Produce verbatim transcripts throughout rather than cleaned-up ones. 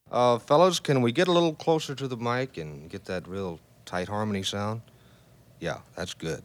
Uh, fellas, can we get a little closer to the mic and get that real tight harmony sound? Yeah, that's good.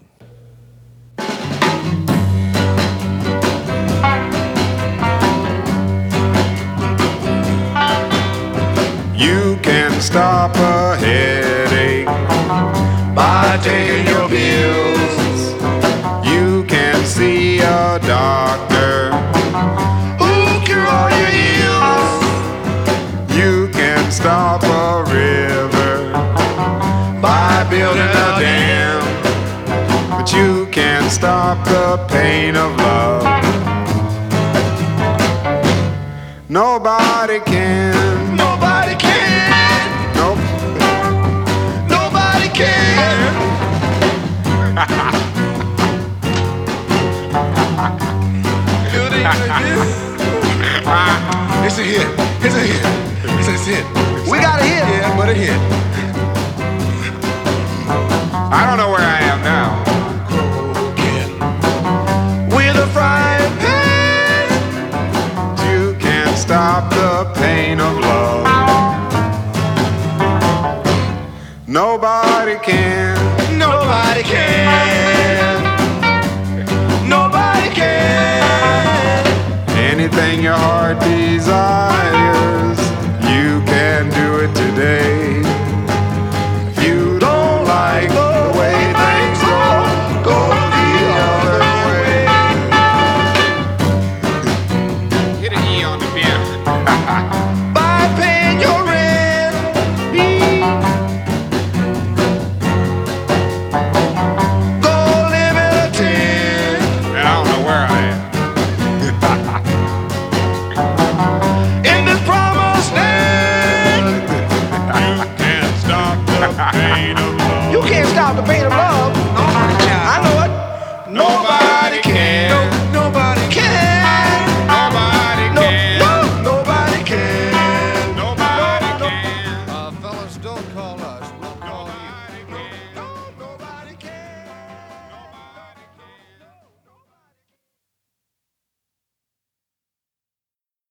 You can stop a headache by taking your pills. You can see a doctor who'll cure all your ills. You can stop a river by building a dam, but you can't stop the pain of love. Nobody can. Nobody can. Nope. Nobody can. It ain't like this. It's a hit. It's a hit. It's a hit. We got a hit. Yeah, but a hit. I don't know where I am now. With a frying pan, You can't stop the pain of love. Nobody